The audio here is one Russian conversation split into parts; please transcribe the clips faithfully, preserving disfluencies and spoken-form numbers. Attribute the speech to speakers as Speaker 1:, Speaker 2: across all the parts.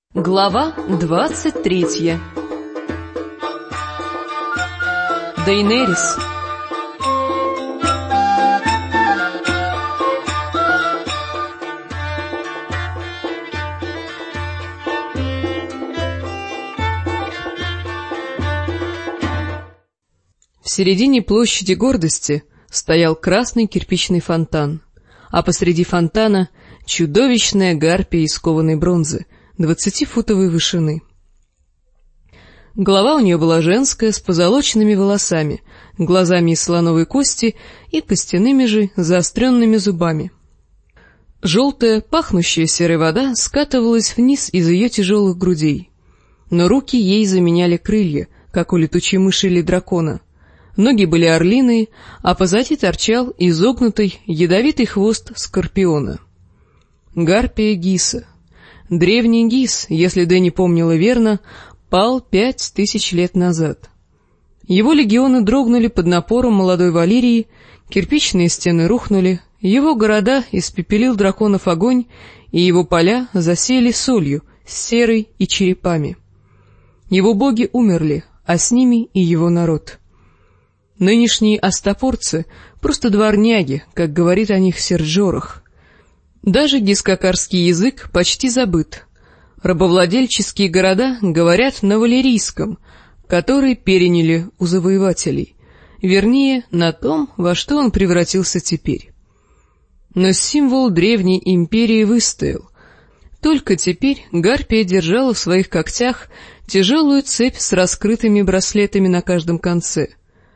Speaker 1: Глава двадцать третья. Дейнерис. В середине площади Гордости стоял красный кирпичный фонтан, а посреди фонтана чудовищная гарпия из кованой бронзы двадцатифутовой вышины. Голова у нее была женская, с позолоченными волосами, глазами из слоновой кости и костяными же заостренными зубами. Желтая, пахнущая серой вода скатывалась вниз из ее тяжелых грудей, но руки ей заменяли крылья, как у летучей мыши или дракона. Ноги были орлиные, а позади торчал изогнутый ядовитый хвост скорпиона. Гарпия Гиса. Древний Гис, если Дэнни помнила верно, пал пять тысяч лет назад. Его легионы дрогнули под напором молодой Валирии, кирпичные стены рухнули, его города испепелил драконов огонь, и его поля засеяли солью, серой и черепами. Его боги умерли, а с ними и его народ. Нынешние астапорцы — просто дворняги, как говорит о них Серджорах. Даже гискакарский язык почти забыт. Рабовладельческие города говорят на валерийском, который переняли у завоевателей, вернее, на том, во что он превратился теперь. Но символ древней империи выстоял. Только теперь гарпия держала в своих когтях тяжелую цепь с раскрытыми браслетами на каждом конце.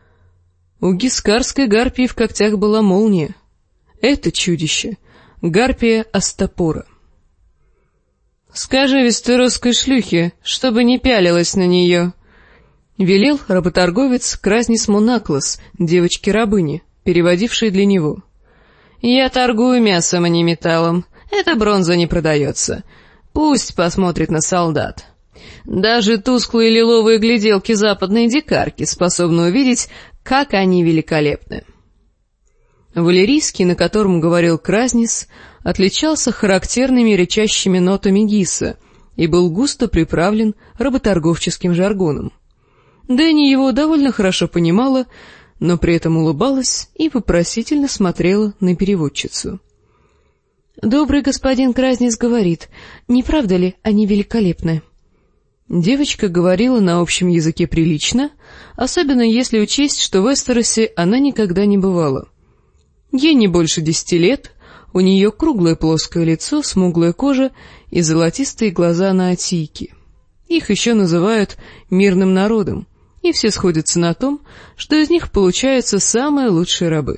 Speaker 1: У гискарской гарпии в когтях была молния. Это чудище — гарпия Астапора. «Скажи вестеросской шлюхе, чтобы не пялилась на нее», — велел работорговец Кразнис Монаклос, девочке-рабыне, переводившей для него. «Я торгую мясом, а не металлом. Эта бронза не продается. Пусть посмотрит на солдат. Даже тусклые лиловые гляделки западной дикарки способны увидеть, как они великолепны». Валерийский, на котором говорил Кразнис, отличался характерными рычащими нотами Гиса и был густо приправлен работорговческим жаргоном. Дэнни его довольно хорошо понимала, но при этом улыбалась и вопросительно смотрела на переводчицу. «Добрый господин Кразнис говорит, не правда ли они великолепны?» Девочка говорила на общем языке прилично, особенно если учесть, что в Эстеросе она никогда не бывала. Ей не больше десяти лет, у нее круглое плоское лицо, смуглая кожа и золотистые глаза на наотийке. Их еще называют мирным народом, и все сходятся на том, что из них получаются самые лучшие рабы.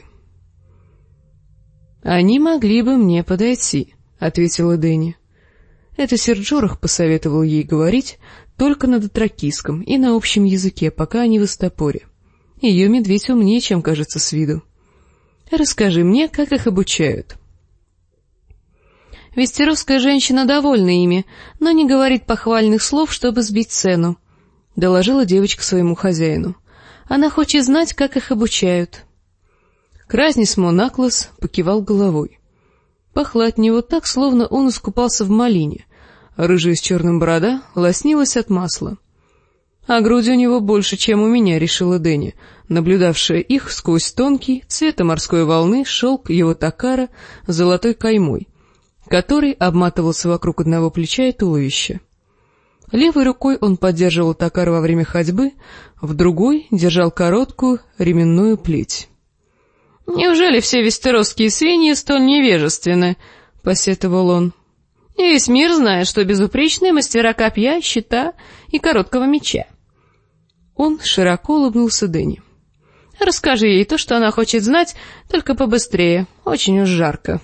Speaker 1: «Они могли бы мне подойти», — ответила Дэнни. Это Серджорах посоветовал ей говорить только на дотракийском и на общем языке, пока они в Астапоре. Ее медведь умнее, чем кажется с виду. «Расскажи мне, как их обучают». «Вестеросская женщина довольна ими, но не говорит похвальных слов, чтобы сбить цену», — доложила девочка своему хозяину. «Она хочет знать, как их обучают». Кразнис Монаклос покивал головой. Пахло от него так, словно он искупался в малине, а рыжая с черным борода лоснилась от масла. «А грудь у него больше, чем у меня», — решила Дэнни, наблюдавшая их сквозь тонкий, цвета морской волны, шелк его токара с золотой каймой, который обматывался вокруг одного плеча и туловища. Левой рукой он поддерживал токар во время ходьбы, в другой держал короткую ременную плеть. «Неужели все вестеросские свиньи столь невежественны?» — посетовал он. «Весь мир знает, что безупречные мастера копья, щита и короткого меча». Он широко улыбнулся Дэнни. «Расскажи ей то, что она хочет знать, только побыстрее, очень уж жарко».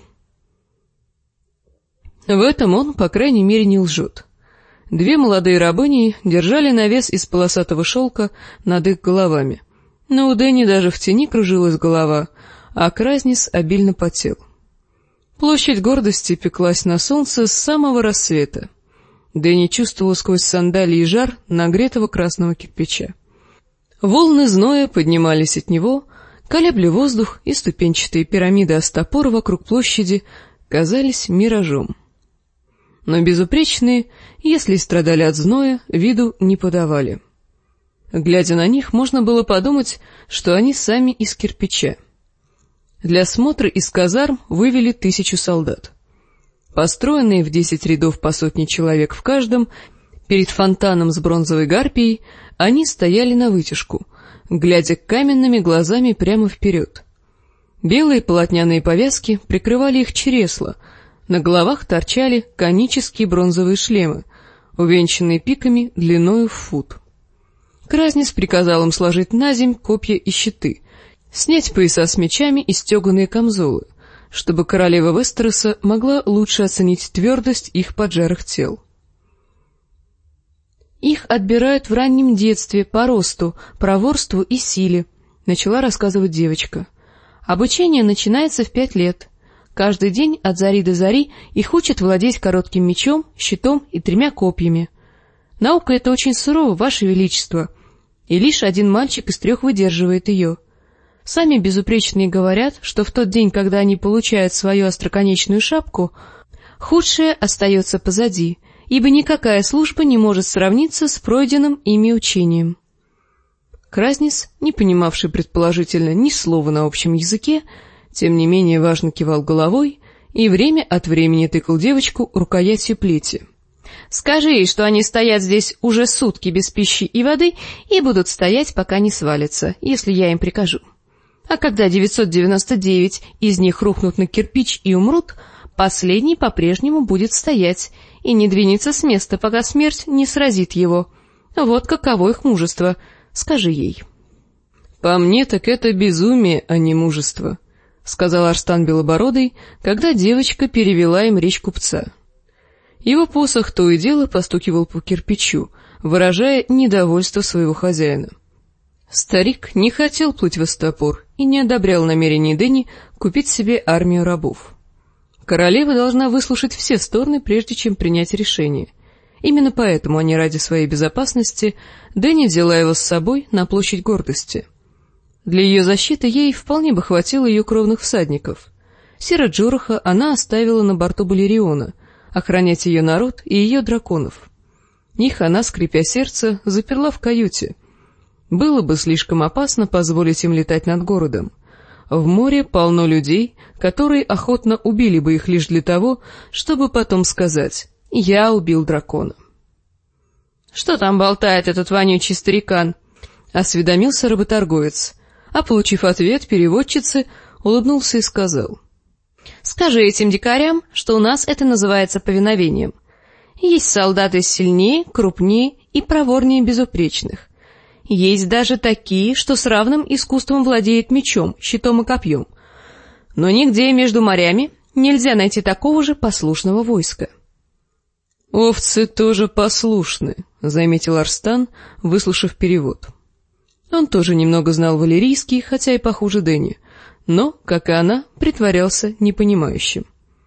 Speaker 1: В этом он, по крайней мере, не лжет. Две молодые рабыни держали навес из полосатого шелка над их головами, но у Дэнни даже в тени кружилась голова, а Кразнис обильно потел. Площадь Гордости пеклась на солнце с самого рассвета. Дэнни чувствовала сквозь сандалии жар нагретого красного кирпича. Волны зноя поднимались от него, колебли воздух, и ступенчатые пирамиды Астапора вокруг площади казались миражом. но безупречные, если страдали от зноя, виду не подавали. Глядя на них, можно было подумать, что они сами из кирпича. Для смотра из казарм вывели тысячу солдат. Построенные в десять рядов по сотне человек в каждом, перед фонтаном с бронзовой гарпией, они стояли навытяжку, глядя каменными глазами прямо вперед. Белые полотняные повязки прикрывали их чресла, на головах торчали конические бронзовые шлемы, увенчанные пиками длиною в фут. Кразнец приказал им сложить наземь копья и щиты, снять пояса с мечами и стеганые камзолы, чтобы королева Вестероса могла лучше оценить твердость их поджарых тел. «Их отбирают в раннем детстве по росту, проворству и силе», — начала рассказывать девочка. «Обучение начинается в пять лет. Каждый день от зари до зари их учат владеть коротким мечом, щитом и тремя копьями. Наука эта очень сурова, Ваше Величество, и лишь один мальчик из трех выдерживает ее. Сами безупречные говорят, что в тот день, когда они получают свою остроконечную шапку, худшее остается позади, ибо никакая служба не может сравниться с пройденным ими учением». Кразнец, не понимавший предположительно ни слова на общем языке, тем не менее важно кивал головой и время от времени тыкал девочку рукоятью плети. «Скажи ей, что они стоят здесь уже сутки без пищи и воды и будут стоять, пока не свалятся, если я им прикажу. А когда девятьсот девяносто девять из них рухнут на кирпич и умрут, последний по-прежнему будет стоять и не двинется с места, пока смерть не сразит его. Вот каково их мужество. Скажи ей». «По мне так это безумие, а не мужество», — сказал Арстан Белобородый, когда девочка перевела им речь купца. Его посох то и дело постукивал по кирпичу, выражая недовольство своего хозяина. Старик не хотел плыть в Истопор и не одобрял намерений Дэнни купить себе армию рабов. Королева должна выслушать все стороны, прежде чем принять решение. Именно поэтому они ради своей безопасности Дэнни взяла его с собой на площадь гордости. Для ее защиты ей вполне бы хватило ее кровных всадников. Сира Джораха она оставила на борту Балериона, охранять ее народ и ее драконов. Их она, скрипя сердце, заперла в каюте. Было бы слишком опасно позволить им летать над городом. В море полно людей, которые охотно убили бы их лишь для того, чтобы потом сказать: «Я убил дракона». «Что там болтает этот вонючий старикан?» — осведомился работорговец, а, получив ответ переводчицы, улыбнулся и сказал: «Скажи этим дикарям, что у нас это называется повиновением. Есть солдаты сильнее, крупнее и проворнее безупречных. Есть даже такие, что с равным искусством владеют мечом, щитом и копьем. Но нигде между морями нельзя найти такого же послушного войска». «Овцы тоже послушны», — заметил Арстан, выслушав перевод. Он тоже немного знал валерийский, хотя и похуже Дэнни, но, как и она, притворялся непонимающим.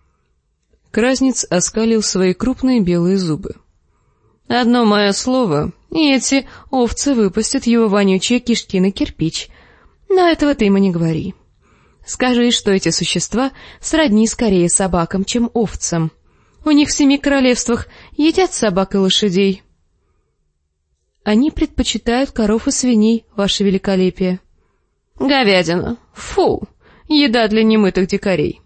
Speaker 1: Кразнец оскалил свои крупные белые зубы. «Одно мое слово, и эти овцы выпустят его вонючие кишки на кирпич. Но этого ты ему не говори. Скажи, что эти существа сродни скорее собакам, чем овцам. У них в семи королевствах едят собак и лошадей». «Они предпочитают коров и свиней, ваше великолепие». «Говядина! Фу! Еда для немытых дикарей!»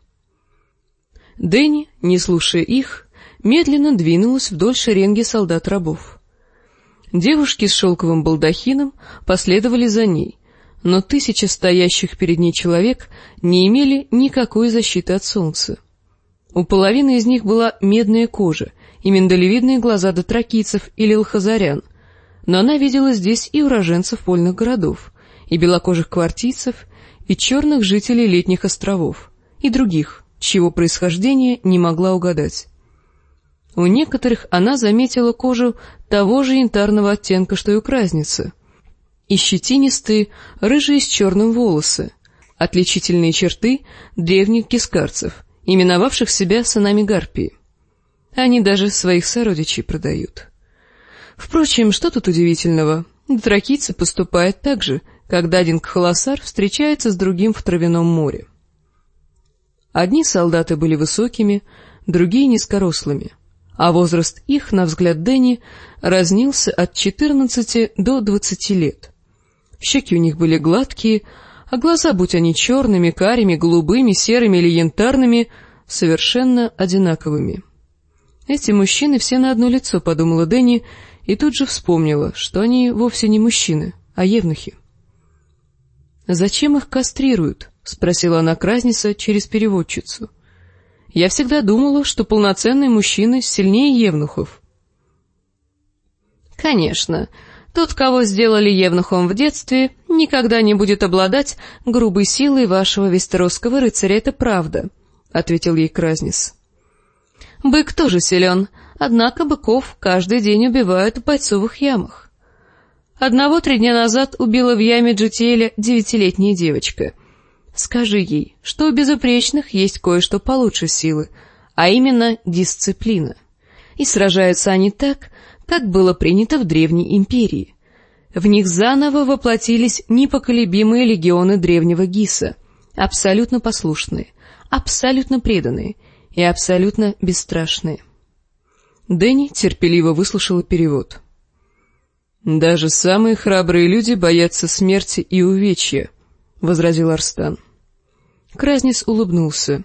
Speaker 1: Дэнни, не слушая их, медленно двинулась вдоль шеренги солдат-рабов. Девушки с шелковым балдахином последовали за ней, но тысячи стоящих перед ней человек не имели никакой защиты от солнца. У половины из них была медная кожа и миндалевидные глаза дотракийцев или лхазарян, но она видела здесь и уроженцев вольных городов, и белокожих квартийцев, и черных жителей летних островов, и других, чьего происхождения не могла угадать. У некоторых она заметила кожу того же янтарного оттенка, что и у кразницы, и щетинистые, рыжие с черным волосы, отличительные черты древних кискарцев, именовавших себя сынами Гарпии. Они даже своих сородичей продают. Впрочем, что тут удивительного? Дотракийцы поступают так же, когда один кхолосар встречается с другим в травяном море. Одни солдаты были высокими, другие низкорослыми, а возраст их, на взгляд Дэнни, разнился от четырнадцати до двадцати лет. Щеки у них были гладкие, а глаза, будь они черными, карими, голубыми, серыми или янтарными, совершенно одинаковыми. «Эти мужчины все на одно лицо», — подумала Дэнни, и тут же вспомнила, что они вовсе не мужчины, а евнухи. «Зачем их кастрируют?» — спросила она Кразниса через переводчицу. «Я всегда думала, что полноценные мужчины сильнее евнухов». «Конечно, тот, кого сделали евнухом в детстве, никогда не будет обладать грубой силой вашего вестеросского рыцаря, это правда», — ответил ей Кразнис. «Бык тоже силен, однако быков каждый день убивают в бойцовых ямах. Одного три дня назад убила в яме Джетиэля девятилетняя девочка. Скажи ей, что у безупречных есть кое-что получше силы, а именно дисциплина. И сражаются они так, как было принято в Древней Империи. В них заново воплотились непоколебимые легионы древнего Гиса, абсолютно послушные, абсолютно преданные и абсолютно бесстрашные». Дэнни терпеливо выслушала перевод. «Даже самые храбрые люди боятся смерти и увечья», — возразил Арстан. Кразнис улыбнулся.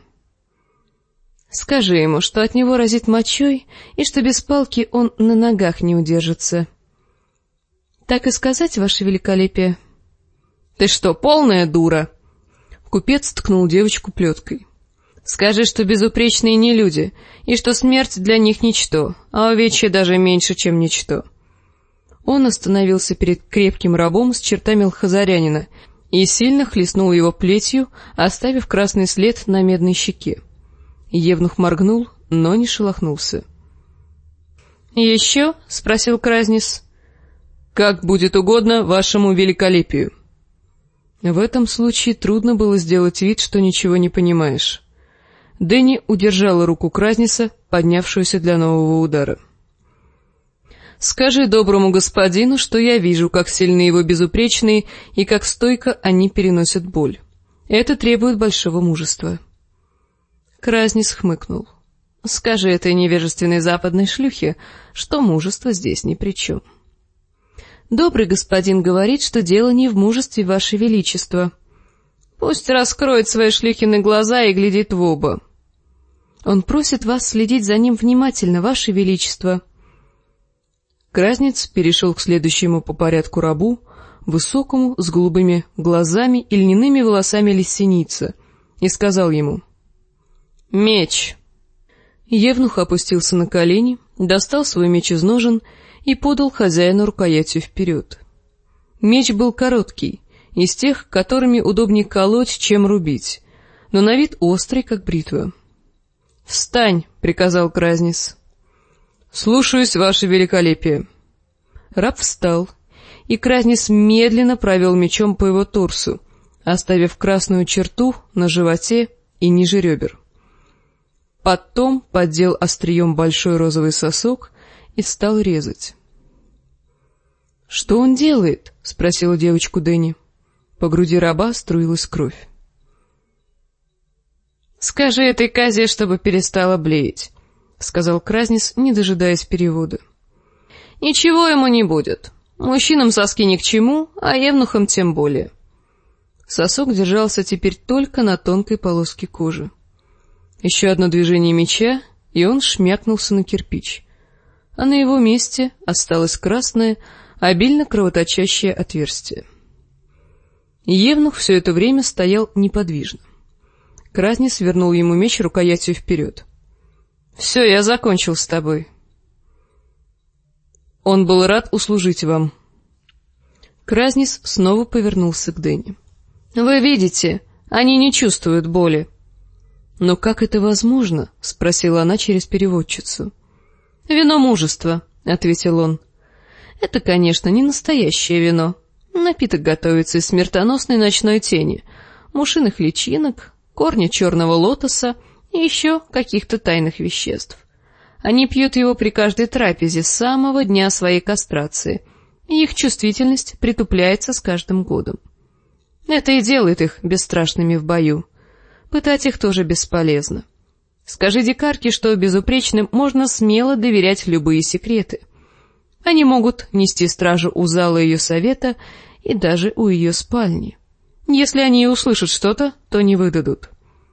Speaker 1: «Скажи ему, что от него разит мочой, и что без палки он на ногах не удержится». «Так и сказать, ваше великолепие?» «Ты что, полная дура?» Купец ткнул девочку плеткой. «Скажи, что безупречные не люди, и что смерть для них ничто, а увечье даже меньше, чем ничто». Он остановился перед крепким рабом с чертами лхазарянина и сильно хлестнул его плетью, оставив красный след на медной щеке. Евнух моргнул, но не шелохнулся. «Еще?» — спросил Кразнис. «Как будет угодно вашему великолепию». В этом случае трудно было сделать вид, что ничего не понимаешь. Дэнни удержала руку Кразниса, поднявшуюся для нового удара. «Скажи доброму господину, что я вижу, как сильны его безупречные и как стойко они переносят боль. Это требует большого мужества». Кразнис хмыкнул. «Скажи этой невежественной западной шлюхе, что мужество здесь ни при чем». «Добрый господин говорит, что дело не в мужестве, ваше величество». «Пусть раскроет свои шлюхины глаза и глядит в оба». «Он просит вас следить за ним внимательно, ваше величество». Кразнец перешел к следующему по порядку рабу, высокому, с голубыми глазами и льняными волосами лиссеница, и сказал ему: «Меч!» Евнух опустился на колени, достал свой меч из ножен и подал хозяину рукоятью вперед. Меч был короткий, из тех, которыми удобнее колоть, чем рубить, но на вид острый, как бритва. «Встань!» — приказал Кразнис. «Слушаюсь, ваше великолепие». Раб встал, и Кразнис медленно провел мечом по его торсу, оставив красную черту на животе и ниже ребер. Потом поддел острием большой розовый сосок и стал резать. «Что он делает?» — спросила девочку Дэнни. По груди раба струилась кровь. «Скажи этой козе, чтобы перестала блеять», — сказал Кразнис, не дожидаясь перевода. «Ничего ему не будет. Мужчинам соски ни к чему, а евнухам тем более». Сосок держался теперь только на тонкой полоске кожи. Еще одно движение меча, и он шмякнулся на кирпич, а на его месте осталось красное, обильно кровоточащее отверстие. Евнух все это время стоял неподвижно. Кразнис вернул ему меч рукоятью вперед. «Все, я закончил с тобой». «Он был рад услужить вам». Кразнис снова повернулся к Дэнни. «Вы видите, они не чувствуют боли». «Но как это возможно?» — спросила она через переводчицу. «Вино мужества», — ответил он. «Это, конечно, не настоящее вино. Напиток готовится из смертоносной ночной тени, мушиных личинок, корня черного лотоса и еще каких-то тайных веществ. Они пьют его при каждой трапезе с самого дня своей кастрации, и их чувствительность притупляется с каждым годом. Это и делает их бесстрашными в бою. Пытать их тоже бесполезно. Скажи дикарке, что безупречным можно смело доверять любые секреты. Они могут нести стражу у зала ее совета и даже у ее спальни. Если они услышат что-то, то не выдадут.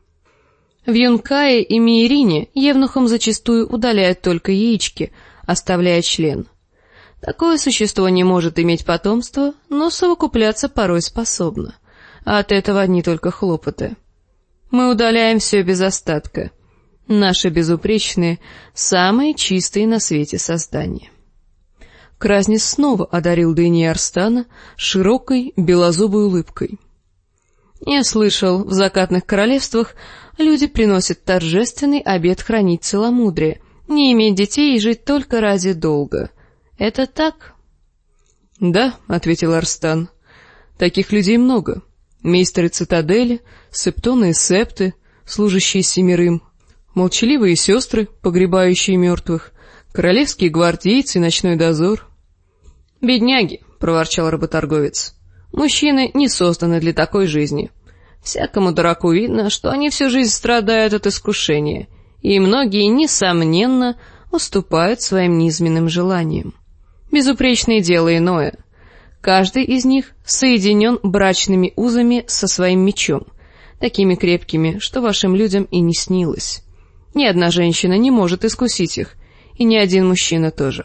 Speaker 1: В Юнкае и Миерине евнухам зачастую удаляют только яички, оставляя член. Такое существо не может иметь потомства, но совокупляться порой способно, а от этого одни только хлопоты. Мы удаляем все без остатка. Наши безупречные, самые чистые на свете создания. Кразнис снова одарил Дэни Арстана широкой белозубой улыбкой. Я слышал, в закатных королевствах люди приносят торжественный обет хранить целомудрие, не иметь детей и жить только ради долга. Это так? — Да, — ответил Арстан. — Таких людей много. Мейстеры цитадели, септоны и септы, служащие семерым, молчаливые сестры, погребающие мертвых, королевские гвардейцы и ночной дозор. — Бедняги, — проворчал работорговец. — Мужчины не созданы для такой жизни. Всякому дураку видно, что они всю жизнь страдают от искушения, и многие, несомненно, уступают своим низменным желаниям. Безупречное дело иное. Каждый из них соединен брачными узами со своим мечом, такими крепкими, что вашим людям и не снилось. Ни одна женщина не может искусить их, и ни один мужчина тоже.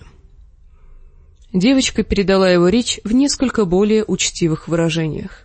Speaker 1: Девочка передала его речь в несколько более учтивых выражениях.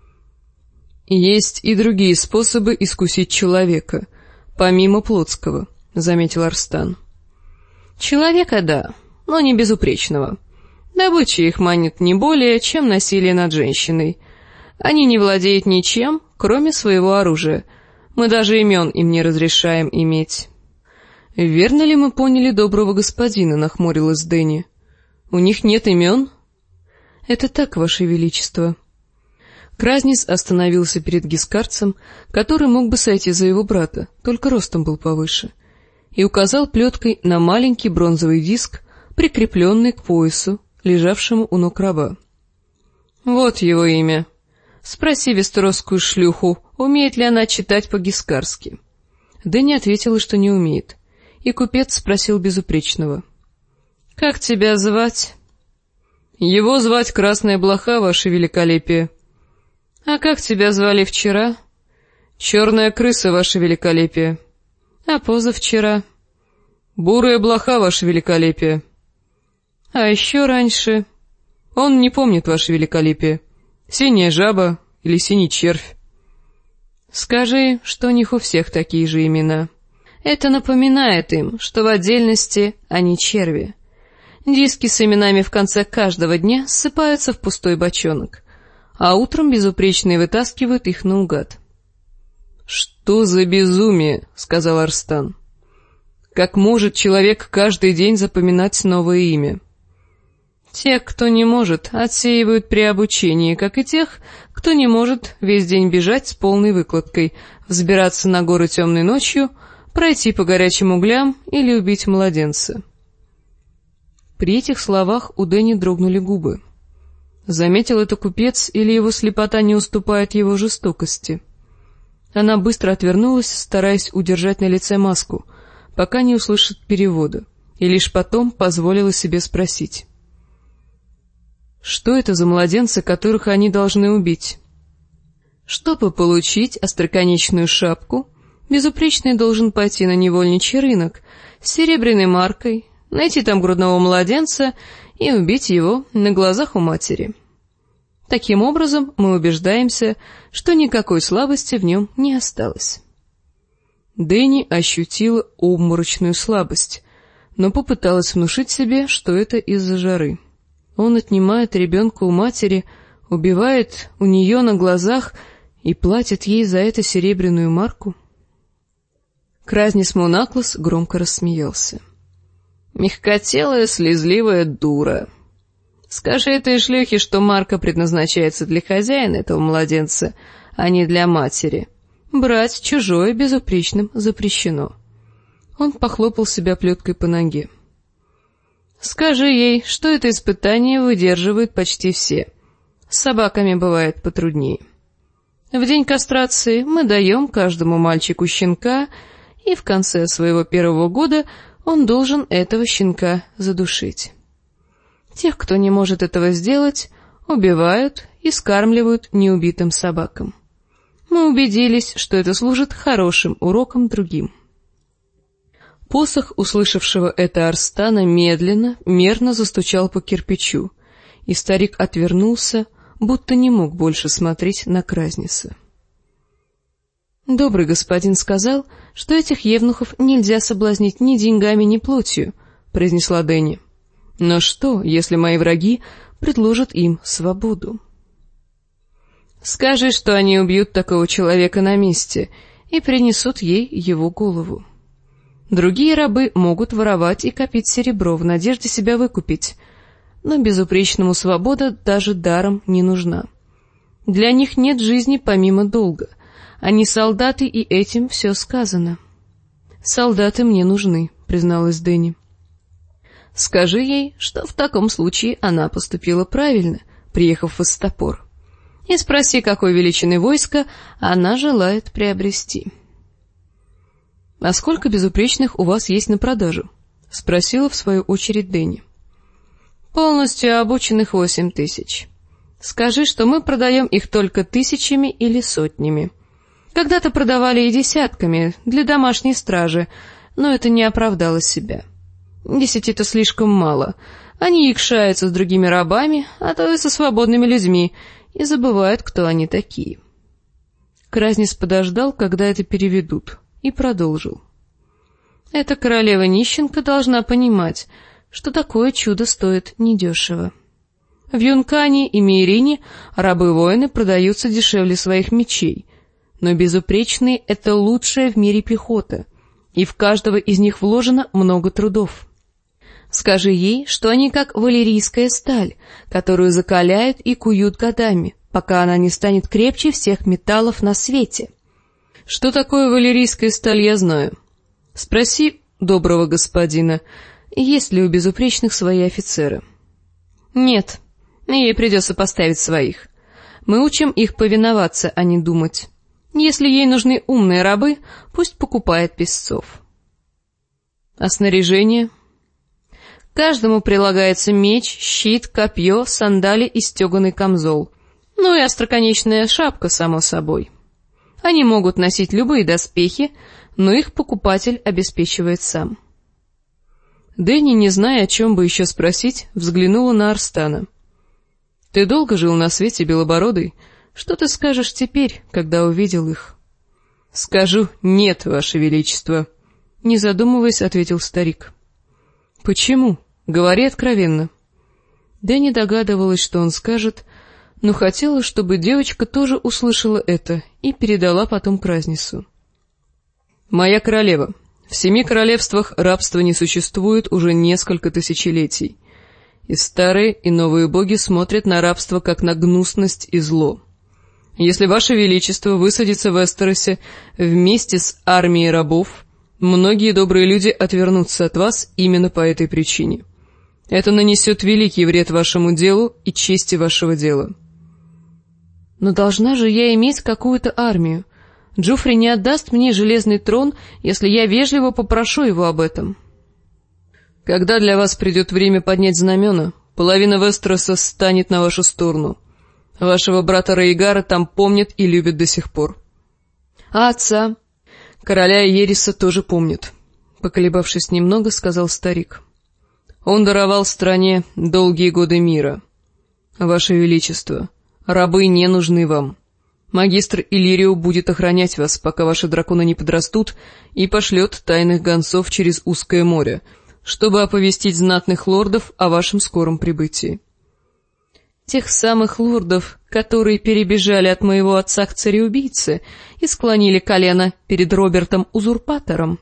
Speaker 1: «Есть и другие способы искусить человека, помимо плотского», — заметил Арстан. «Человека, да, но не безупречного. Добыча их манит не более, чем насилие над женщиной. Они не владеют ничем, кроме своего оружия. Мы даже имен им не разрешаем иметь». «Верно ли мы поняли доброго господина?» — нахмурилась Дэнни. «У них нет имен?» «Это так, Ваше Величество». Кразнис остановился перед гискардцем, который мог бы сойти за его брата, только ростом был повыше, и указал плеткой на маленький бронзовый диск, прикрепленный к поясу, лежавшему у ног раба. «Вот его имя. Спроси вестеросскую шлюху, умеет ли она читать по-гискарски». Дэнни ответила, что не умеет, и купец спросил безупречного. «Как тебя звать?» «Его звать Красная Блоха, Ваше Великолепие». «А как тебя звали вчера?» «Черная крыса, Ваше Великолепие». «А позавчера?» «Бурая Блоха, Ваше Великолепие». «А еще раньше?» «Он не помнит, Ваше Великолепие. Синяя жаба или синий червь». «Скажи, что у них у всех такие же имена. Это напоминает им, что в отдельности они черви. Диски с именами в конце каждого дня ссыпаются в пустой бочонок, а утром безупречные вытаскивают их наугад». «Что за безумие?» — сказал Арстан. «Как может человек каждый день запоминать новое имя?» «Тех, кто не может, отсеивают при обучении, как и тех, кто не может весь день бежать с полной выкладкой, взбираться на горы темной ночью, пройти по горячим углям или убить младенца». При этих словах у Дэнни дрогнули губы. Заметил это купец или его слепота не уступает его жестокости? Она быстро отвернулась, стараясь удержать на лице маску, пока не услышит перевода, и лишь потом позволила себе спросить. «Что это за младенцы, которых они должны убить?» Чтобы получить остроконечную шапку, безупречный должен пойти на невольничий рынок с серебряной маркой, найти там грудного младенца и убить его на глазах у матери. Таким образом, мы убеждаемся, что никакой слабости в нем не осталось. Дэнни ощутила обморочную слабость, но попыталась внушить себе, что это из-за жары. Он отнимает ребенка у матери, убивает у нее на глазах и платит ей за это серебряную марку. Кразнис Монаклос громко рассмеялся. «Мягкотелая, слезливая дура. Скажи этой шлюхе, что марка предназначается для хозяина этого младенца, а не для матери. Брать чужое безупречным запрещено». Он похлопал себя плеткой по ноге. «Скажи ей, что это испытание выдерживают почти все. С собаками бывает потруднее. В день кастрации мы даем каждому мальчику щенка и в конце своего первого года он должен этого щенка задушить. Тех, кто не может этого сделать, убивают и скармливают неубитым собакам. Мы убедились, что это служит хорошим уроком другим. Посох, услышавшего это Арстана, медленно, мерно застучал по кирпичу, и старик отвернулся, будто не мог больше смотреть на Кразниса. «Добрый господин сказал, что этих евнухов нельзя соблазнить ни деньгами, ни плотью», — произнесла Дэнни. «Но что, если мои враги предложат им свободу?» «Скажи, что они убьют такого человека на месте и принесут ей его голову. Другие рабы могут воровать и копить серебро в надежде себя выкупить, но безупречному свобода даже даром не нужна. Для них нет жизни помимо долга. Они солдаты, и этим все сказано». «Солдаты мне нужны», — призналась Дэнни. «Скажи ей, что в таком случае она поступила правильно, приехав в Истопор. И спроси, какой величины войска она желает приобрести». «А сколько безупречных у вас есть на продажу?» — спросила в свою очередь Дэнни. «Полностью обученных восемь тысяч. Скажи, что мы продаем их только тысячами или сотнями. Когда-то продавали и десятками, для домашней стражи, но это не оправдало себя. Десяти-то слишком мало. Они якшаются с другими рабами, а то и со свободными людьми, и забывают, кто они такие». Кразнис подождал, когда это переведут, и продолжил. «Эта королева-нищенка должна понимать, что такое чудо стоит недешево. В Юнкане и Мейрине рабы-воины продаются дешевле своих мечей, но безупречные — это лучшая в мире пехота, и в каждого из них вложено много трудов. Скажи ей, что они как валерийская сталь, которую закаляют и куют годами, пока она не станет крепче всех металлов на свете». «Что такое валерийская сталь, я знаю. Спроси доброго господина, есть ли у безупречных свои офицеры». «Нет, ей придется поставить своих. Мы учим их повиноваться, а не думать. Если ей нужны умные рабы, пусть покупает песцов». «А снаряжение?» «Каждому прилагается меч, щит, копье, сандали и стеганый камзол. Ну и остроконечная шапка, само собой. Они могут носить любые доспехи, но их покупатель обеспечивает сам». Дэнни, не зная, о чем бы еще спросить, взглянула на Арстана. «Ты долго жил на свете, Белобородый? Что ты скажешь теперь, когда увидел их?» «Скажу нет, ваше величество», — не задумываясь, ответил старик. «Почему? Говори откровенно». Дэнни догадывалась, что он скажет, но хотела, чтобы девочка тоже услышала это и передала потом Кразнису. «Моя королева, в семи королевствах рабства не существует уже несколько тысячелетий, и старые и новые боги смотрят на рабство как на гнусность и зло. Если ваше величество высадится в Эстеросе вместе с армией рабов, многие добрые люди отвернутся от вас именно по этой причине. Это нанесет великий вред вашему делу и чести вашего дела». «Но должна же я иметь какую-то армию. Джуфри не отдаст мне железный трон, если я вежливо попрошу его об этом». «Когда для вас придет время поднять знамена, половина Вестероса станет на вашу сторону. Вашего брата Рейгара там помнят и любят до сих пор». «А отца?» «Короля Ериса тоже помнят», — поколебавшись немного, сказал старик. «Он даровал стране долгие годы мира. Ваше Величество, рабы не нужны вам. Магистр Иллирио будет охранять вас, пока ваши драконы не подрастут, и пошлет тайных гонцов через узкое море, чтобы оповестить знатных лордов о вашем скором прибытии». «Тех самых лордов, которые перебежали от моего отца к цареубийце и склонили колено перед Робертом-узурпатором?»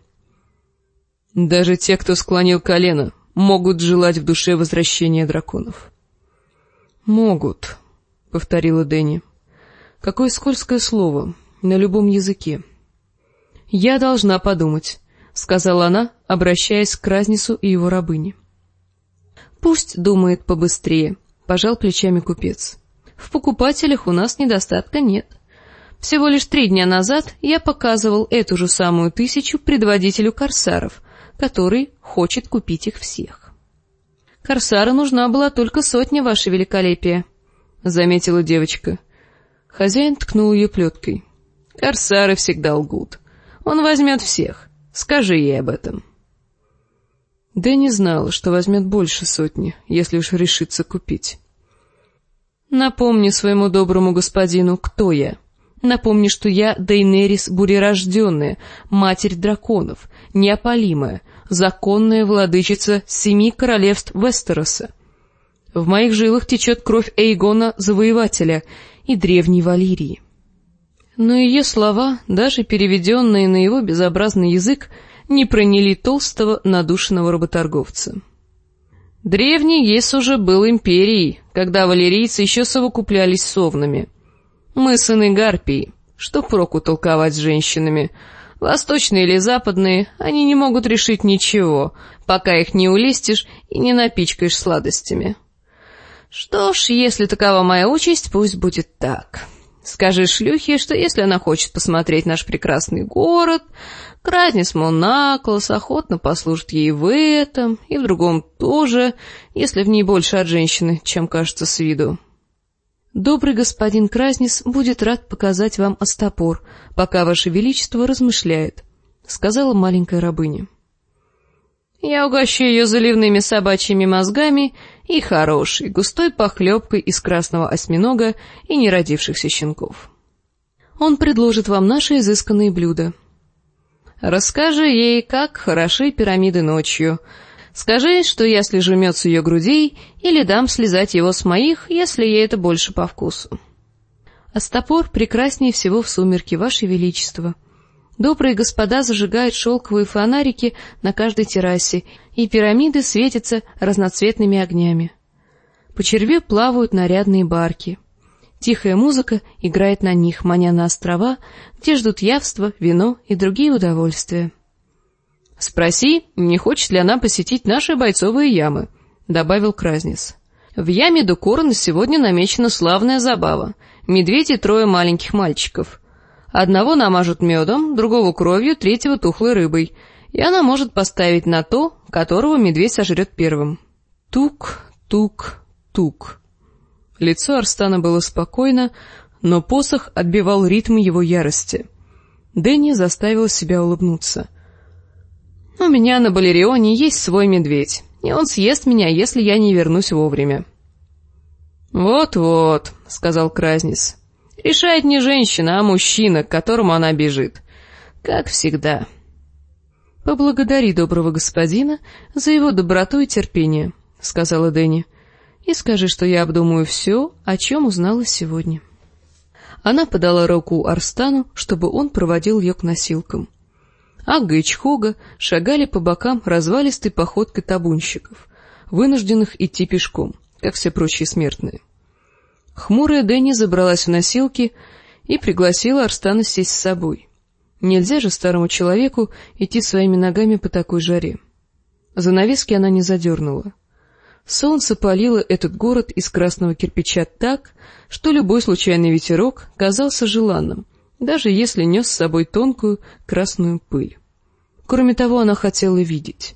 Speaker 1: «Даже те, кто склонил колено, могут желать в душе возвращения драконов». «Могут», — повторила Дэнни. «Какое скользкое слово на любом языке». «Я должна подумать», — сказала она, обращаясь к Кразнису и его рабыне. «Пусть думает побыстрее», — пожал плечами купец. «В покупателях у нас недостатка нет. Всего лишь три дня назад я показывал эту же самую тысячу предводителю корсаров, который хочет купить их всех. Корсару нужна была только сотня, ваше великолепие, — заметила девочка. Хозяин ткнул ее плеткой. Корсары всегда лгут. Он возьмет всех. Скажи ей об этом. Дэнни знала, что возьмет больше сотни, если уж решится купить. Напомни своему доброму господину, кто я. Напомни, что я Дейнерис Бурерожденная, матерь драконов, неопалимая, законная владычица семи королевств Вестероса. В моих жилах течет кровь Эйгона Завоевателя и древней Валирии. Но ее слова, даже переведенные на его безобразный язык, не проняли толстого надушенного работорговца. Древний Ес уже был империей, когда валерийцы еще совокуплялись с овнами. Мы сыны Гарпии, что проку толковать с женщинами? Восточные или западные, они не могут решить ничего, пока их не улестишь и не напичкаешь сладостями. Что ж, если такова моя участь, пусть будет так. Скажи шлюхе, что если она хочет посмотреть наш прекрасный город, Кразнис Монаклос охотно послужит ей в этом, и в другом тоже, если в ней больше от женщины, чем кажется с виду. Добрый господин Кразнис будет рад показать вам остопор, пока ваше величество размышляет, — сказала маленькая рабыня. Я угощу ее заливными собачьими мозгами и хорошей, густой похлебкой из красного осьминога и неродившихся щенков. Он предложит вам наши изысканные блюда. Расскажи ей, как хороши пирамиды ночью. Скажи, что я слежу мед с ее грудей или дам слезать его с моих, если ей это больше по вкусу. Остопор прекраснее всего в сумерки, ваше величество. Добрые господа зажигают шелковые фонарики на каждой террасе, и пирамиды светятся разноцветными огнями. По черве плавают нарядные барки. Тихая музыка играет на них, маня на острова, где ждут явства, вино и другие удовольствия. «Спроси, не хочет ли она посетить наши бойцовые ямы», — добавил Кразнис. «В яме Дукорна сегодня намечена славная забава. Медведь и трое маленьких мальчиков. Одного намажут медом, другого кровью, третьего тухлой рыбой, и она может поставить на то, которого медведь сожрет первым». Тук, тук, тук. Лицо Арстана было спокойно, но посох отбивал ритм его ярости. Дэнни заставила себя улыбнуться. «У меня на Балерионе есть свой медведь, и он съест меня, если я не вернусь вовремя». «Вот-вот», — сказал Кразнис, — «решает не женщина, а мужчина, к которому она бежит. Как всегда». «Поблагодари доброго господина за его доброту и терпение», — сказала Дэнни, — «и скажи, что я обдумаю все, о чем узнала сегодня». Она подала руку Арстану, чтобы он проводил ее к носилкам. Агга и Чхога шагали по бокам развалистой походкой табунщиков, вынужденных идти пешком, как все прочие смертные. Хмурая Дэнни забралась в носилки и пригласила Арстана сесть с собой. Нельзя же старому человеку идти своими ногами по такой жаре. Занавески она не задернула. Солнце палило этот город из красного кирпича так, что любой случайный ветерок казался желанным, даже если нес с собой тонкую красную пыль. Кроме того, она хотела видеть.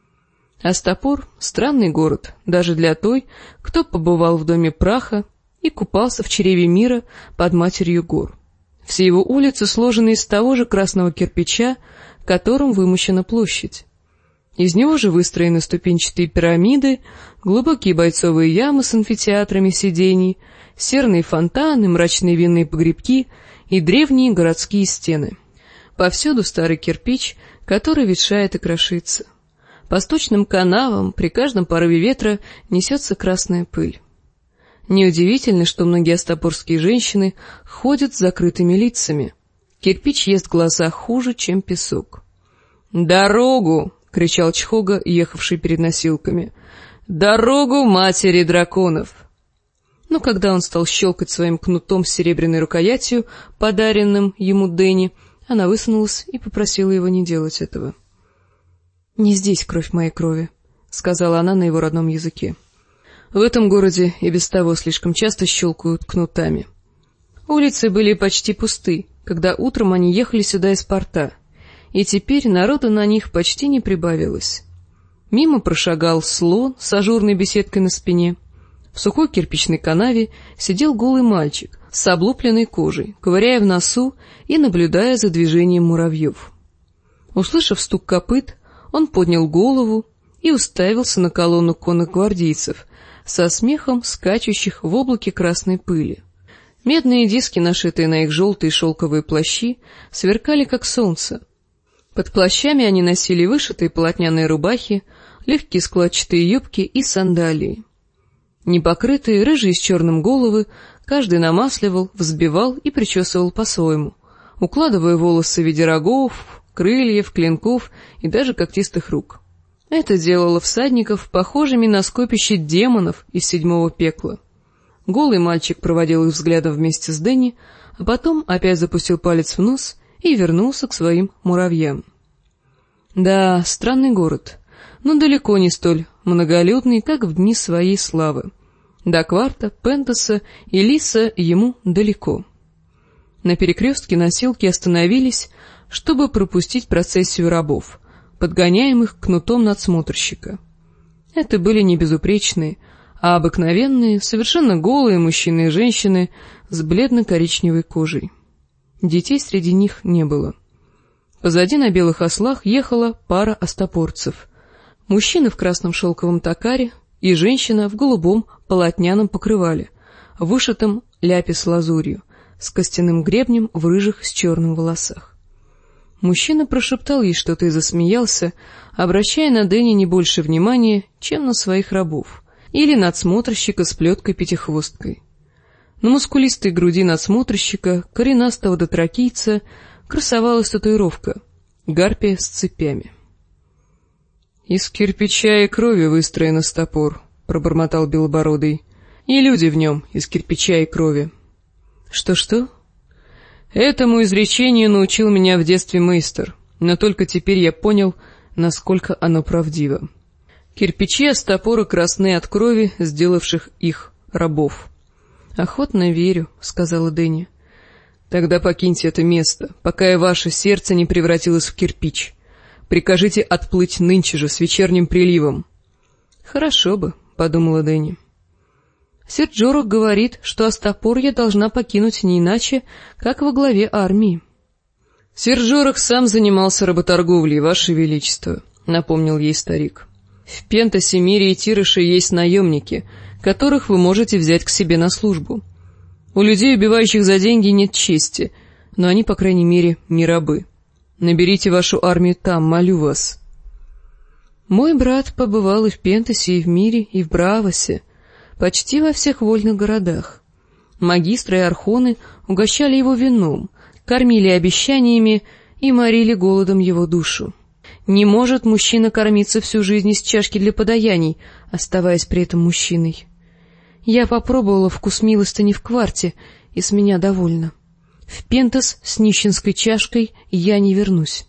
Speaker 1: Остопор — странный город, даже для той, кто побывал в доме праха и купался в чреве мира под матерью гор. Все его улицы сложены из того же красного кирпича, которым вымощена площадь. Из него же выстроены ступенчатые пирамиды, глубокие бойцовые ямы с амфитеатрами сидений, серные фонтаны, мрачные винные погребки и древние городские стены. Повсюду старый кирпич, который ветшает и крошится. По сточным канавам при каждом порыве ветра несется красная пыль. Неудивительно, что многие остопорские женщины ходят с закрытыми лицами. Кирпич ест глаза хуже, чем песок. «Дорогу!» — кричал Чхога, ехавший перед носилками. «Дорогу матери драконов!» Но когда он стал щелкать своим кнутом с серебряной рукоятью, подаренным ему Дэнни, она высунулась и попросила его не делать этого. «Не здесь кровь моей крови», — сказала она на его родном языке. «В этом городе и без того слишком часто щелкают кнутами». Улицы были почти пусты, когда утром они ехали сюда из порта, и теперь народу на них почти не прибавилось. Мимо прошагал слон с ажурной беседкой на спине. В сухой кирпичной канаве сидел голый мальчик с облупленной кожей, ковыряя в носу и наблюдая за движением муравьев. Услышав стук копыт, он поднял голову и уставился на колонну конных гвардейцев, со смехом скачущих в облаке красной пыли. Медные диски, нашитые на их желтые шелковые плащи, сверкали как солнце. Под плащами они носили вышитые полотняные рубахи, легкие складчатые юбки и сандалии. Непокрытые, рыжие с черным головы, каждый намасливал, взбивал и причесывал по-своему, укладывая волосы в виде рогов, крыльев, клинков и даже когтистых рук. Это делало всадников похожими на скопище демонов из седьмого пекла. Голый мальчик проводил их взглядом вместе с Дэнни, а потом опять запустил палец в нос и вернулся к своим муравьям. Да, странный город, но далеко не столь многолюдный, как в дни своей славы. До Кварта, Пентаса и Лиса ему далеко. На перекрестке носилки остановились, чтобы пропустить процессию рабов, подгоняемых кнутом надсмотрщика. Это были не безупречные, а обыкновенные, совершенно голые мужчины и женщины с бледно-коричневой кожей. Детей среди них не было. Позади на белых ослах ехала пара остопорцев. Мужчина в красном шелковом токаре и женщина в голубом полотняном покрывале, вышитом ляпис-лазурью, с костяным гребнем в рыжих с черным волосах. Мужчина прошептал ей что-то и засмеялся, обращая на Дэнни не больше внимания, чем на своих рабов, или надсмотрщика с плеткой-пятихвосткой. На мускулистой груди надсмотрщика, коренастого дотракийца, красовалась татуировка — гарпия с цепями. «Из кирпича и крови выстроен стопор», — пробормотал Белобородый, — «и люди в нем из кирпича и крови». «Что-что?» «Этому изречению научил меня в детстве мейстер, но только теперь я понял, насколько оно правдиво. Кирпичи остопоры красны от крови, сделавших их рабов». «Охотно верю», — сказала Дэнни. «Тогда покиньте это место, пока и ваше сердце не превратилось в кирпич. Прикажите отплыть нынче же с вечерним приливом». «Хорошо бы», — подумала Дэнни. «Сир Джорок говорит, что Остопорье должна покинуть не иначе, как во главе армии». «Сир Джорок сам занимался работорговлей, ваше величество», — напомнил ей старик. «В Пентасе, Мире и Тирыше есть наемники, которых вы можете взять к себе на службу. У людей, убивающих за деньги, нет чести, но они, по крайней мере, не рабы. Наберите вашу армию там, молю вас». Мой брат побывал и в Пентасе, и в Мире, и в Бравосе, почти во всех вольных городах. Магистры и архоны угощали его вином, кормили обещаниями и морили голодом его душу. Не может мужчина кормиться всю жизнь из чашки для подаяний, оставаясь при этом мужчиной. Я попробовала вкус милостыни в Кварте, и с меня довольно. В Пентас с нищенской чашкой я не вернусь.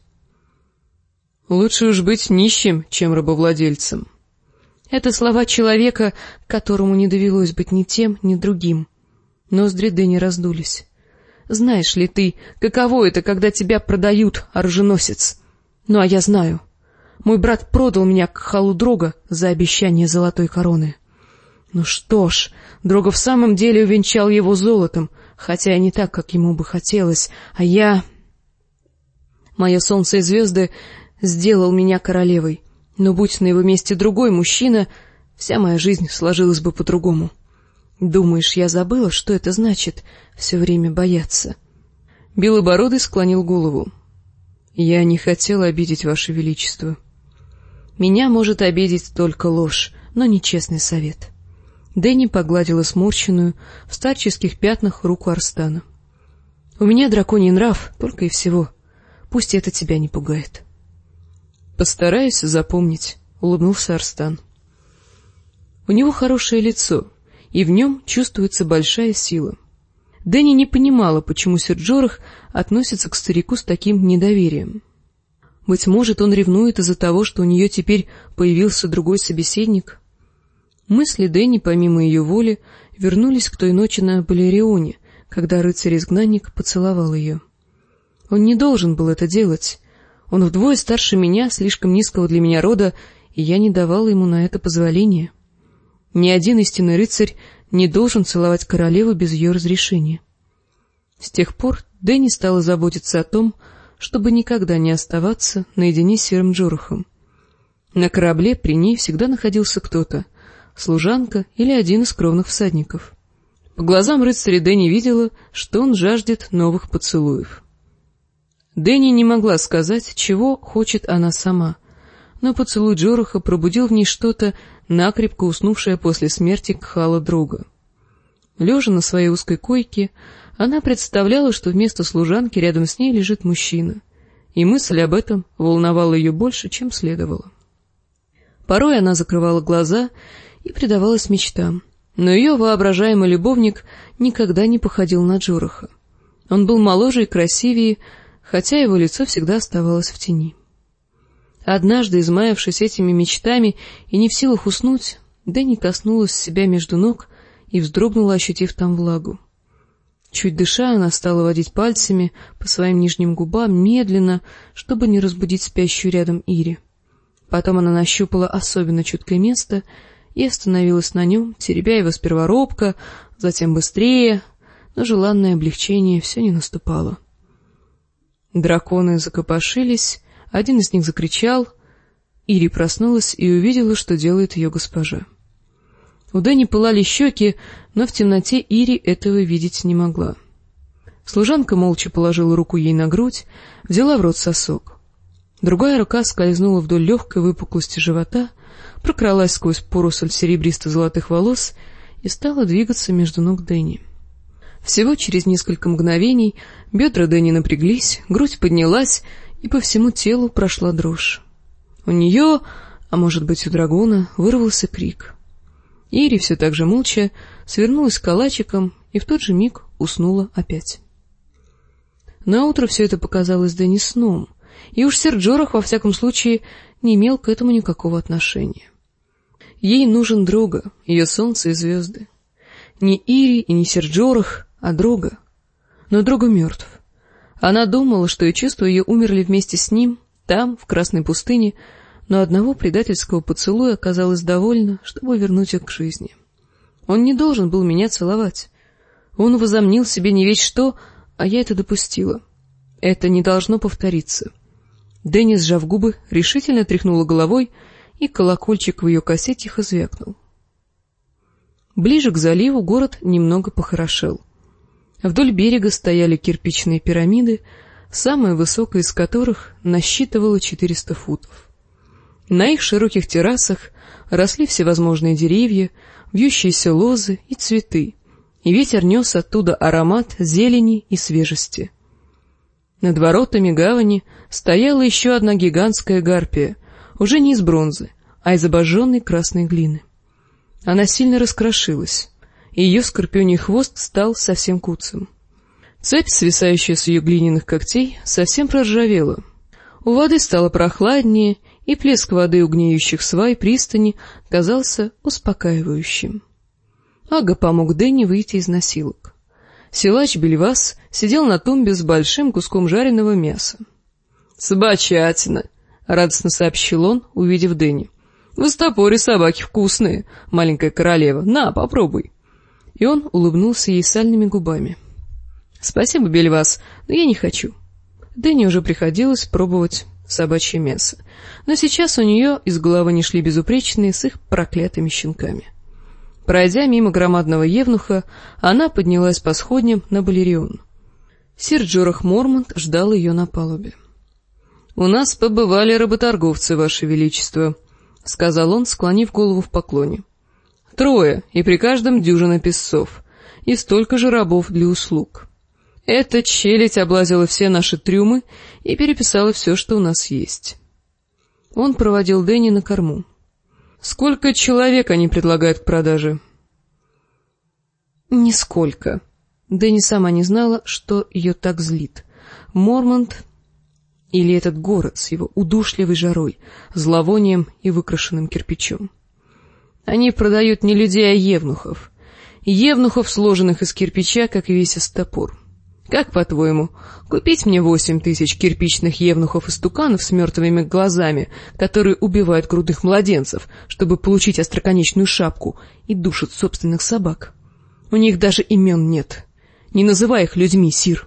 Speaker 1: Лучше уж быть нищим, чем рабовладельцем. Это слова человека, которому не довелось быть ни тем, ни другим. Ноздри Дэнни раздулись. Знаешь ли ты, каково это, когда тебя продают, оруженосец? Ну, а я знаю. Мой брат продал меня к Халу Дрога за обещание золотой короны. Ну что ж, Дрога в самом деле увенчал его золотом, хотя и не так, как ему бы хотелось, а я... Мое солнце и звезды сделал меня королевой, но будь на его месте другой мужчина, вся моя жизнь сложилась бы по-другому. Думаешь, я забыла, что это значит все время бояться? Белобородый склонил голову. Я не хотел обидеть ваше величество. Меня может обидеть только ложь, но не честный совет. Дэнни погладила сморщенную, в старческих пятнах руку Арстана. — У меня драконий нрав, только и всего. Пусть это тебя не пугает. — Постараюсь запомнить, — улыбнулся Арстан. У него хорошее лицо, и в нем чувствуется большая сила. Дэнни не понимала, почему сир Джорах относится к старику с таким недоверием. Быть может, он ревнует из-за того, что у нее теперь появился другой собеседник? Мысли Дэнни, помимо ее воли, вернулись к той ночи на Балерионе, когда рыцарь-изгнанник поцеловал ее. Он не должен был это делать. Он вдвое старше меня, слишком низкого для меня рода, и я не давала ему на это позволения. Ни один истинный рыцарь не должен целовать королеву без ее разрешения. С тех пор Дэнни стала заботиться о том, чтобы никогда не оставаться наедине с серым Джорахом. На корабле при ней всегда находился кто-то, служанка или один из кровных всадников. По глазам рыцаря Дэнни видела, что он жаждет новых поцелуев. Дэнни не могла сказать, чего хочет она сама, но поцелуй Джораха пробудил в ней что-то, накрепко уснувшее после смерти Кхала Дрога. Лежа на своей узкой койке, она представляла, что вместо служанки рядом с ней лежит мужчина, и мысль об этом волновала ее больше, чем следовало. Порой она закрывала глаза и предавалась мечтам, но ее воображаемый любовник никогда не походил на Джораха. Он был моложе и красивее, хотя его лицо всегда оставалось в тени. Однажды, измаявшись этими мечтами и не в силах уснуть, Дэнни коснулась себя между ног и вздрогнула, ощутив там влагу. Чуть дыша, она стала водить пальцами по своим нижним губам медленно, чтобы не разбудить спящую рядом Ири. Потом она нащупала особенно чуткое место и остановилась на нем, теребя его сперва робко, затем быстрее, но желанное облегчение все не наступало. Драконы закопошились, один из них закричал. Ири проснулась и увидела, что делает ее госпожа. У Дэнни пылали щеки, но в темноте Ири этого видеть не могла. Служанка молча положила руку ей на грудь, взяла в рот сосок. Другая рука скользнула вдоль легкой выпуклости живота, прокралась сквозь поросль серебристо-золотых волос и стала двигаться между ног Дэнни. Всего через несколько мгновений бедра Дэнни напряглись, грудь поднялась, и по всему телу прошла дрожь. У нее, а может быть у дракона, вырвался крик. Ири все так же молча свернулась калачиком и в тот же миг уснула опять. Наутро все это показалось Дэнни сном, и уж сэр Джорах во всяком случае не имел к этому никакого отношения. Ей нужен Дрога, ее солнце и звезды. Не Ири и не сэр Джорах, а Дрога. Но Дрога мертв. Она думала, что и чувства ее умерли вместе с ним, там, в Красной пустыне, но одного предательского поцелуя оказалось довольно, чтобы вернуть их к жизни. Он не должен был меня целовать. Он возомнил себе не весть что, а я это допустила. Это не должно повториться. Дэнни, сжав губы, решительно тряхнула головой, и колокольчик в ее косе тихо звякнул. Ближе к заливу город немного похорошел. Вдоль берега стояли кирпичные пирамиды, самая высокая из которых насчитывала четыреста футов. На их широких террасах росли всевозможные деревья, вьющиеся лозы и цветы, и ветер нес оттуда аромат зелени и свежести. Над воротами гавани стояла еще одна гигантская гарпия, уже не из бронзы, а из обожженной красной глины. Она сильно раскрошилась, и ее скорпионий хвост стал совсем куцым. Цепь, свисающая с ее глиняных когтей, совсем проржавела. У воды стало прохладнее, и плеск воды у гниющих свай пристани казался успокаивающим. Ага помог Дэнни выйти из носилок. Силач Бельвас сидел на тумбе с большим куском жареного мяса. — Собачатина! — радостно сообщил он, увидев Дэнни. — В Истопоре собаки вкусные, маленькая королева. На, попробуй. И он улыбнулся ей сальными губами. — Спасибо, Бельвас, но я не хочу. Дэнни уже приходилось пробовать собачье мясо, но сейчас у нее из головы не шли безупречные с их проклятыми щенками. Пройдя мимо громадного евнуха, она поднялась по сходням на Балерион. Сир Джорах Мормонт ждал ее на палубе. — У нас побывали работорговцы, Ваше Величество, — сказал он, склонив голову в поклоне. — Трое, и при каждом дюжина песцов, и столько же рабов для услуг. Эта челядь облазила все наши трюмы и переписала все, что у нас есть. Он проводил Дэнни на корму. — Сколько человек они предлагают к продаже? — Нисколько. Дэнни сама не знала, что ее так злит. Мормонт или этот город с его удушливой жарой, зловонием и выкрашенным кирпичом. Они продают не людей, а евнухов. евнухов, сложенных из кирпича, как весь топор. Как, по-твоему, купить мне восемь тысяч кирпичных евнухов-истуканов с мертвыми глазами, которые убивают грудных младенцев, чтобы получить остроконечную шапку, и душат собственных собак? У них даже имен нет. Не называй их людьми, сир.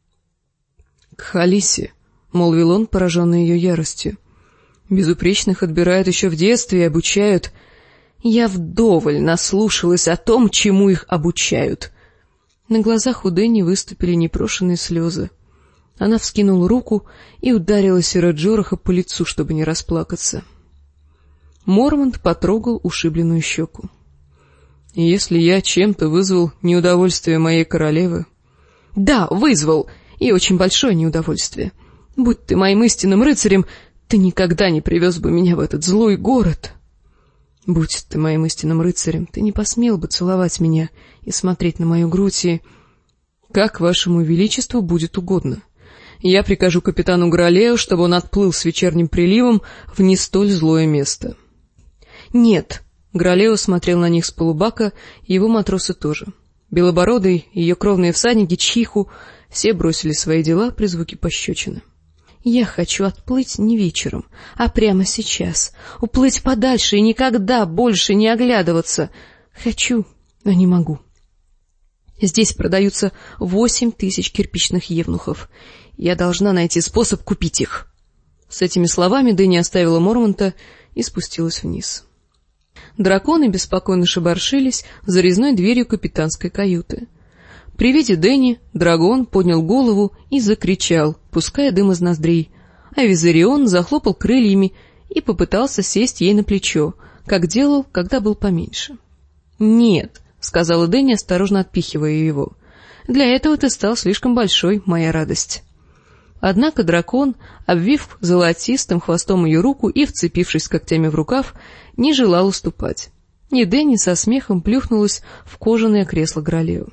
Speaker 1: — Кхалиси, — молвил он, пораженный ее яростью, — безупречных отбирают еще в детстве и обучают. Я вдоволь наслушалась о том, чему их обучают. На глазах у Дэнни выступили непрошеные слезы. Она вскинула руку и ударила сэра Джораха по лицу, чтобы не расплакаться. Мормонт потрогал ушибленную щеку. — Если я чем-то вызвал неудовольствие моей королевы... — Да, вызвал, и очень большое неудовольствие. Будь ты моим истинным рыцарем, ты никогда не привез бы меня в этот злой город. Будь ты моим истинным рыцарем, ты не посмел бы целовать меня и смотреть на мою грудь и... Как вашему величеству будет угодно. Я прикажу капитану Гралею, чтобы он отплыл с вечерним приливом в не столь злое место. Нет, Гралео смотрел на них с полубака, и его матросы тоже. Белобородый и ее кровные всадники Чхиху все бросили свои дела при звуке пощечины. Я хочу отплыть не вечером, а прямо сейчас, уплыть подальше и никогда больше не оглядываться. Хочу, но не могу. Здесь продаются восемь тысяч кирпичных евнухов. Я должна найти способ купить их. С этими словами Дэнни оставила Мормонта и спустилась вниз. Драконы беспокойно шебаршились за резной дверью капитанской каюты. При виде Дэнни дракон поднял голову и закричал, пуская дым из ноздрей, а Визарион захлопал крыльями и попытался сесть ей на плечо, как делал, когда был поменьше. — Нет, — сказала Дэнни, осторожно отпихивая его, — для этого ты стал слишком большой, моя радость. Однако дракон, обвив золотистым хвостом ее руку и вцепившись когтями в рукав, не желал уступать. И Дэнни со смехом плюхнулась в кожаное кресло Гралео.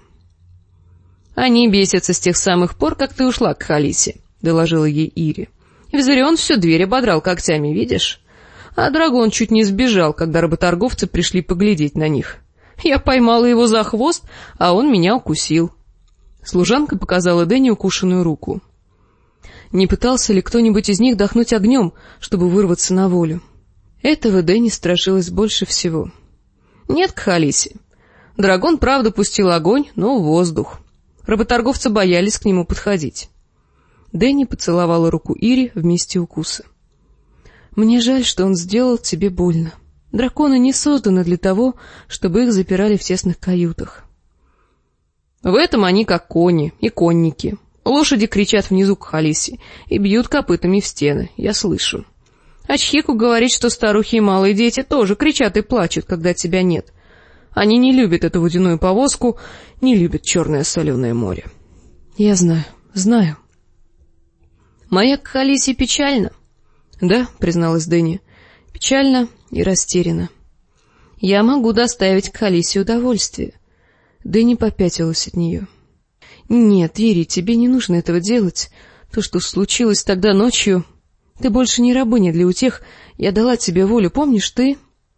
Speaker 1: — Они бесятся с тех самых пор, как ты ушла к Халисе, — доложила ей Ири. — Визарион всю дверь ободрал когтями, видишь? А дракон чуть не сбежал, когда работорговцы пришли поглядеть на них. Я поймала его за хвост, а он меня укусил. Служанка показала Дэнни укушенную руку. Не пытался ли кто-нибудь из них дохнуть огнем, чтобы вырваться на волю? Этого Дэнни страшилась больше всего. Нет, к Халисе. Дракон, правда, пустил огонь, но в воздух. Работорговцы боялись к нему подходить. Дэнни поцеловала руку Ири в месте укуса. — Мне жаль, что он сделал тебе больно. Драконы не созданы для того, чтобы их запирали в тесных каютах. В этом они как кони и конники. Лошади кричат внизу к Халисе и бьют копытами в стены, я слышу. А Чхику говорит, что старухи и малые дети тоже кричат и плачут, когда тебя нет. Они не любят эту водяную повозку, не любят черное соленое море. — Я знаю, знаю. — Моя к Халисе печальна. — Да, — призналась Дэнни, — печально и растеряна. — Я могу доставить к Халисе удовольствие. Дэнни попятилась от нее. — Нет, Ири, тебе не нужно этого делать. То, что случилось тогда ночью... Ты больше не рабыня для утех, я дала тебе волю, помнишь ты?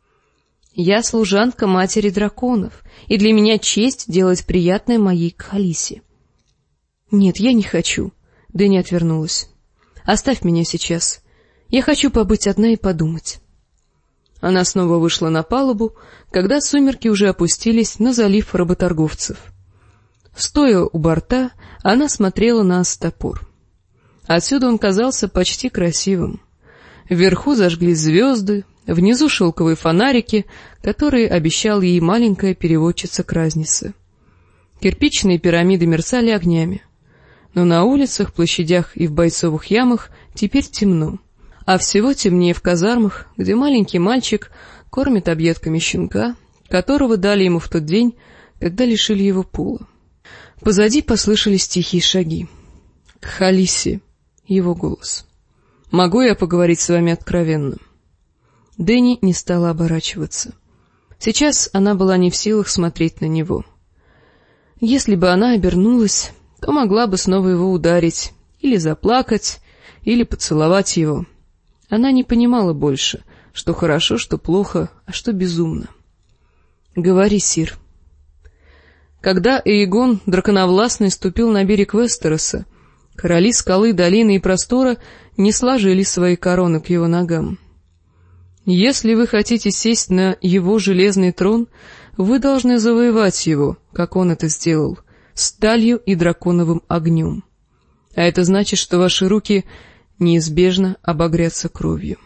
Speaker 1: Я служанка матери драконов, и для меня честь делать приятное моей Кхалисе. Нет, я не хочу. Дэнни отвернулась. Оставь меня сейчас. Я хочу побыть одна и подумать. Она снова вышла на палубу, когда сумерки уже опустились на залив работорговцев. Стоя у борта, она смотрела на Астапор. Отсюда он казался почти красивым. Вверху зажглись звезды, внизу шелковые фонарики, которые обещала ей маленькая переводчица Кразнисы. Кирпичные пирамиды мерцали огнями. Но на улицах, площадях и в бойцовых ямах теперь темно, а всего темнее в казармах, где маленький мальчик кормит объедками щенка, которого дали ему в тот день, когда лишили его пула. Позади послышались тихие шаги. — Кхалиси! — его голос. — Могу я поговорить с вами откровенно? Дэнни не стала оборачиваться. Сейчас она была не в силах смотреть на него. Если бы она обернулась, то могла бы снова его ударить, или заплакать, или поцеловать его. Она не понимала больше, что хорошо, что плохо, а что безумно. — Говори, сир. Когда Эйгон драконовластный ступил на берег Вестероса, короли скалы, долины и простора не сложили свои короны к его ногам. Если вы хотите сесть на его железный трон, вы должны завоевать его, как он это сделал, сталью и драконовым огнем. А это значит, что ваши руки неизбежно обогрятся кровью.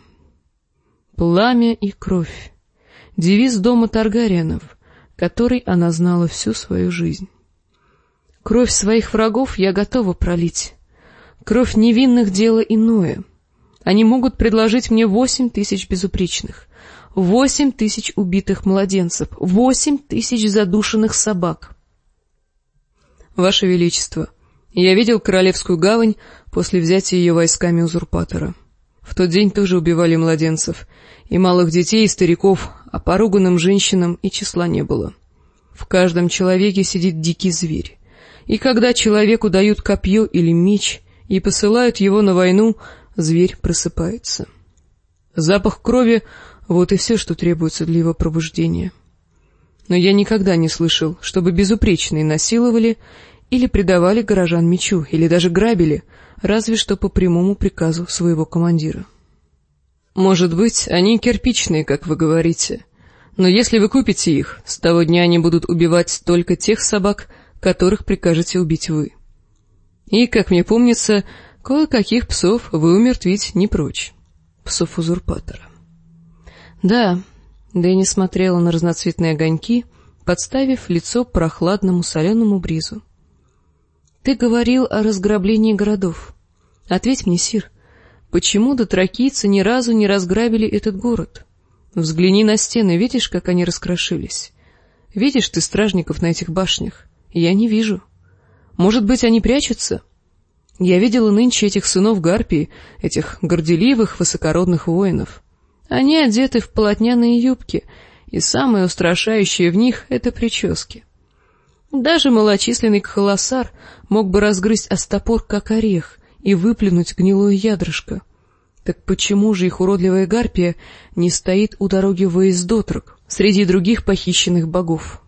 Speaker 1: Пламя и кровь — девиз дома Таргариенов, который она знала всю свою жизнь. Кровь своих врагов я готова пролить. Кровь невинных — дело иное. Они могут предложить мне восемь тысяч безупречных, восемь тысяч убитых младенцев, восемь тысяч задушенных собак. Ваше Величество, я видел Королевскую гавань после взятия ее войсками узурпатора. В тот день тоже убивали младенцев, и малых детей, и стариков, а поруганным женщинам и числа не было. В каждом человеке сидит дикий зверь, и когда человеку дают копье или меч и посылают его на войну, зверь просыпается. Запах крови — вот и все, что требуется для его пробуждения. Но я никогда не слышал, чтобы безупречные насиловали или предавали горожан мечу, или даже грабили, разве что по прямому приказу своего командира. Может быть, они кирпичные, как вы говорите, но если вы купите их, с того дня они будут убивать только тех собак, которых прикажете убить вы. И, как мне помнится, кое-каких псов вы умертвить не прочь. Псов узурпатора. Да, Дэнни смотрела на разноцветные огоньки, подставив лицо прохладному соленому бризу. Ты говорил о разграблении городов. Ответь мне, сир, почему дотракийцы ни разу не разграбили этот город? Взгляни на стены, видишь, как они раскрошились? Видишь ты стражников на этих башнях? Я не вижу. Может быть, они прячутся? Я видела нынче этих сынов Гарпии, этих горделивых, высокородных воинов. Они одеты в полотняные юбки, и самое устрашающее в них — это прически. Даже малочисленный кхолосар мог бы разгрызть остопор, как орех, и выплюнуть гнилое ядрышко. Так почему же их уродливая Гарпия не стоит у дороги в Эйсдотрок, среди других похищенных богов?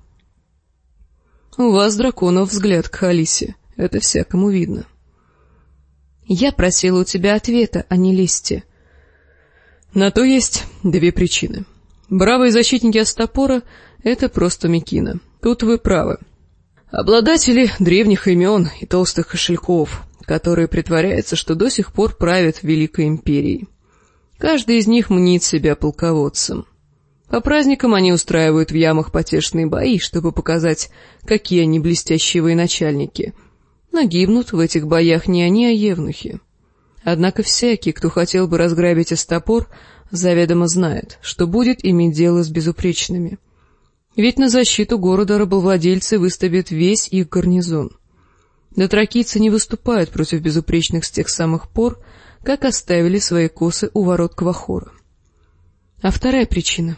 Speaker 1: У вас, драконов, взгляд к Халисе, это всякому видно. Я просила у тебя ответа, а не лести. На то есть две причины. Бравые защитники Астапора — это просто мекина. Тут вы правы. Обладатели древних имен и толстых кошельков, которые притворяются, что до сих пор правят Великой Империей. Каждый из них мнит себя полководцем. По праздникам они устраивают в ямах потешные бои, чтобы показать, какие они блестящие военачальники. Но гибнут в этих боях не они, а евнухи. Однако всякий, кто хотел бы разграбить Астапор, заведомо знает, что будет иметь дело с безупречными. Ведь на защиту города рабовладельцы выставят весь их гарнизон. Дотракийцы не выступают против безупречных с тех самых пор, как оставили свои косы у ворот Квахора. А вторая причина.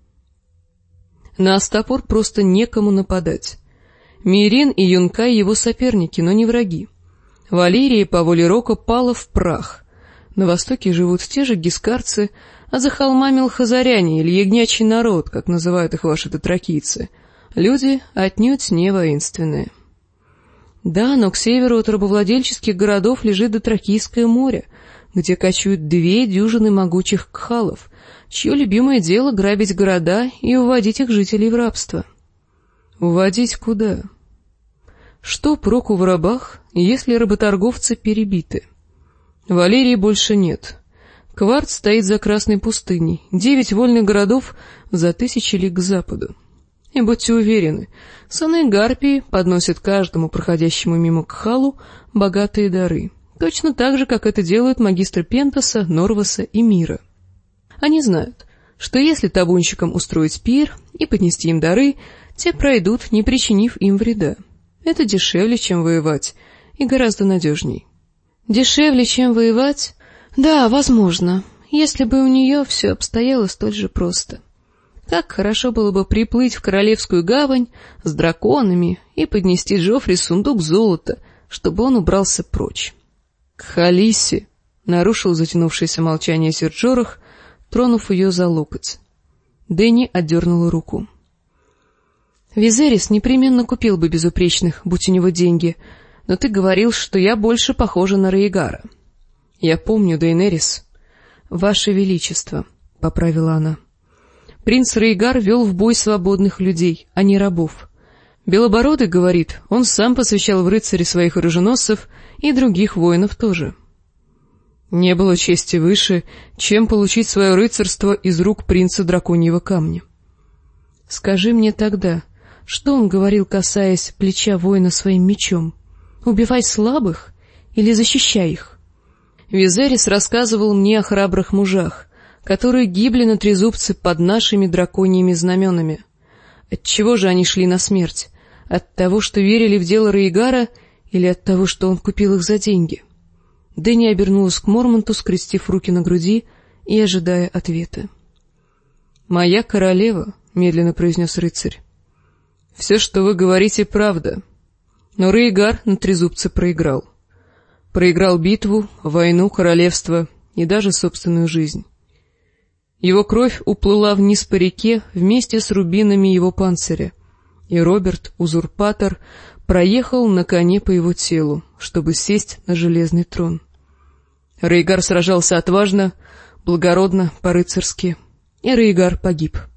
Speaker 1: На Астапор просто некому нападать. Мирин и Юнкай его соперники, но не враги. Валерия по воле Рока пала в прах. На востоке живут те же гискарцы, а за холмами лхазаряне или ягнячий народ, как называют их ваши дотракийцы. Люди отнюдь не воинственные. Да, но к северу от рабовладельческих городов лежит Дотракийское море, где кочуют две дюжины могучих кхалов, чье любимое дело — грабить города и уводить их жителей в рабство. Уводить куда? Что проку в рабах, если работорговцы перебиты? Валерии больше нет. Кварт стоит за Красной пустыней, девять вольных городов за тысячи лиг к западу. И будьте уверены, сыны Гарпии подносят каждому проходящему мимо кхалу богатые дары, точно так же, как это делают магистры Пентаса, Норваса и Мира. Они знают, что если табунщикам устроить пир и поднести им дары, те пройдут, не причинив им вреда. Это дешевле, чем воевать, и гораздо надежней. Дешевле, чем воевать? Да, возможно, если бы у нее все обстояло столь же просто. Как хорошо было бы приплыть в Королевскую гавань с драконами и поднести Джоффри сундук золота, чтобы он убрался прочь. — К Халисе! — нарушил затянувшееся молчание сир Джорах, тронув ее за локоть. Дэнни отдернула руку. — Визерис непременно купил бы безупречных, будь у него деньги, но ты говорил, что я больше похожа на Рейгара. Я помню, Дейнерис. Ваше Величество, — поправила она. Принц Рейгар вел в бой свободных людей, а не рабов. Белобородый, говорит, он сам посвящал в рыцари своих оруженосцев и других воинов тоже. Не было чести выше, чем получить свое рыцарство из рук принца Драконьего Камня. Скажи мне тогда, что он говорил, касаясь плеча воина своим мечом? Убивай слабых или защищай их? Визерис рассказывал мне о храбрых мужах, которые гибли на трезубце под нашими драконьими знаменами. Отчего же они шли на смерть? От того, что верили в дело Рейгара, или от того, что он купил их за деньги? Дэнни обернулась к Мормонту, скрестив руки на груди и ожидая ответа. «Моя королева», — медленно произнес рыцарь, — «все, что вы говорите, правда. Но Рейгар на трезубце проиграл. Проиграл битву, войну, королевство и даже собственную жизнь. Его кровь уплыла вниз по реке вместе с рубинами его панциря, и Роберт, узурпатор, проехал на коне по его телу, чтобы сесть на железный трон. Рейгар сражался отважно, благородно, по-рыцарски, и Рейгар погиб.